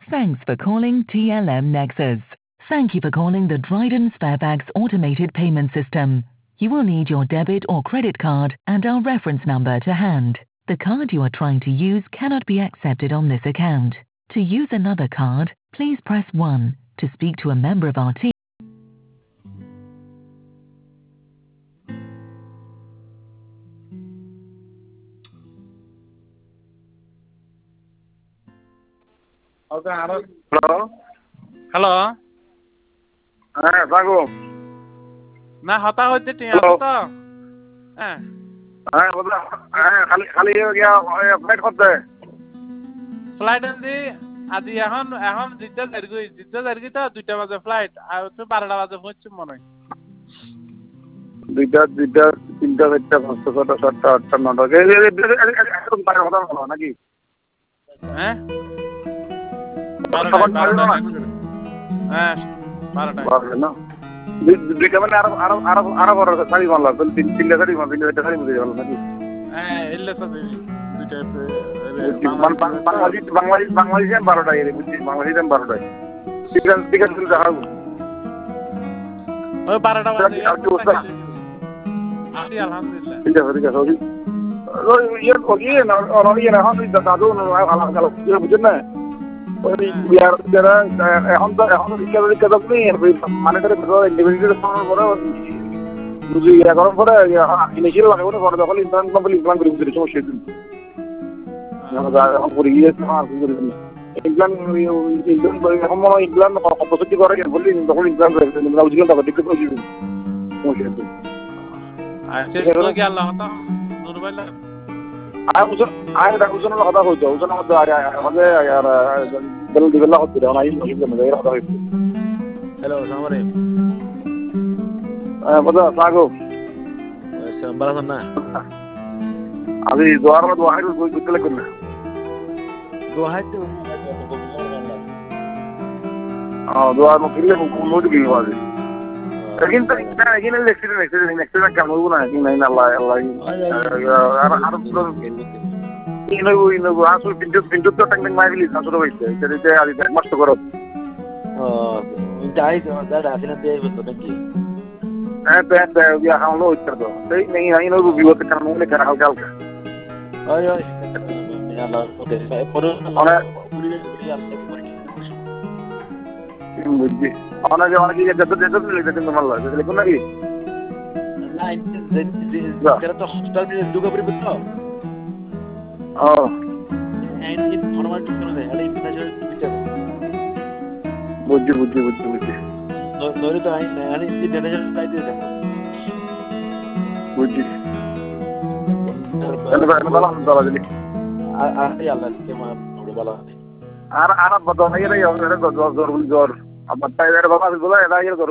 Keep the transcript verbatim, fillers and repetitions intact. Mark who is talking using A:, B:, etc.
A: Thanks for calling T L M Nexus. Thank you for calling the Dryden Sparebags automated payment system. You will need your debit or credit card and our reference number to hand. The card you are trying to use cannot be accepted on this account. To use another card, please press one. To speak to a member of our team.
B: Hello?
C: Hello
B: হ্যাঁ বাগো
C: না হতা হইতে ঠিক
B: Hello?
C: আছে তো হ্যাঁ
B: হ্যাঁ বলো হ্যাঁ খালি খালি গিয়া ফ্লাইট করতে
C: ফ্লাইট আনছি আজি এখন এখন জিদ্দা জারগুই জিদ্দা জারগুই তো দুইটা বাজে ফ্লাইট আর তো বারোটা বাজে পৌঁছছি মনে হয়
B: দুইটা দুইটা তিনটা চারটা পাঁচটা ছটা সাতটা আটটা নটা একদম বাইরে কথা বলো নাকি
C: হ্যাঁ বারোটা বারোটা হ্যাঁ বারোটা
B: বারোটা না দুইটা মানে আরো আরো আরো আরো বড় শাড়ি বানলা তিন তিনটা শাড়ি বানলা তিনটা শাড়ি বুঝে গেল নাকি
C: হ্যাঁ এলে তো দুইটা
B: বাংলাদেশ বাংলাদেশ বাংলাদেশে বারোটায় বুঝছি বাংলাদেশে বারোটায় চিকেন চিকেন দেখাবো
C: ওই বারোটা বাজে আছি আলহামদুলিল্লাহ
B: ঠিক আছে ঠিক আছে ওই ইয়ে ইয়ে না ইয়ে না এখন দাদু আলাদা আলাদা বুঝছেন না ওই বিয়ার যারা এখন তো এখন শিক্ষা দীক্ষা তো নেই মানে করে ইন্ডিভিজুয়াল ফর্মের পরে বুঝি ইয়ে করার পরে ইনিশিয়াল লাগে ওটা পরে যখন ইমপ্লান্ট কমপ্লিট ইমপ্লান্ট করে দিতে সমস্যা দিন এখন পরে গিয়ে আর কি করে ইমপ্লান্ট ইমপ্লান্ট এখন মনে হয় ইমপ্লান্ট অপোজিট করে বললি তখন ইমপ্লান্ট করে দিন বুঝলেন তো দিকে বুঝি সমস্যা দিন
C: আচ্ছা তো কি আল্লাহ হতা নুরবাইলা
B: আয় উজন আয় দা উজন কথা কইতো উজন মধ্যে আয় আমাদের আর দল দিবেলা হচ্ছে না আই বুঝলেন না এরা কথা হইছে
D: হ্যালো আসসালামু আলাইকুম
B: হ্যাঁ বদা সাগো
D: আসসালাম বারাকাতুহু না
B: আমি দোয়ার মধ্যে ওয়াহিদ কই কইতে লাগবে না
D: দোহাই তো
B: اه দোয়ার মধ্যে কিলে কোন দিকে বাজে কিন্তু এটা এখানে এক্সিডেন্ট এক্সিডেন্ট এক্সিডেন্ট কেমন হইব না কি নাই না আল্লাহ আল্লাহ আর আর ইনো ইনো আসল পিন্টু পিন্টু তো টাইম মাইলি আসল হইছে এটা এটা আদি এক মাস তো করো
D: ও যাই তো দাদা আসলে দেই বলতো নাকি
B: হ্যাঁ তো তো ইয়া হামলো হইছে তো সেই নেই নাই নো বিপদ কারণ মনে করা হালকা হালকা
D: ওই ওই আল্লাহ ওকে পরে
B: অনেক
D: অনেক
B: বুঝছি অনেক অনেক যত যত লিখতে কিন্তু ভালো লাগে লিখুন নাকি
D: না যেটা তো হসপিটাল দিয়ে ঢুকে পড়বে তো
B: ও
D: এই এই ফরমালিটি করে দেয় আরে ইন্টারন্যাশনাল টিভিটা
B: বুঝছি বুঝছি বুঝছি বুঝছি
D: নইলে তো আই আরে ইন্টারন্যাশনাল টাইপ দিয়ে দেয়
B: বুঝছি এনে ভালো ভালো দিলি
D: আর আর আল্লাহ কে মা ভালো
B: আর আর বদল নাই রে জোর জোর জোর আমার টাইগার বাবা বলে এটা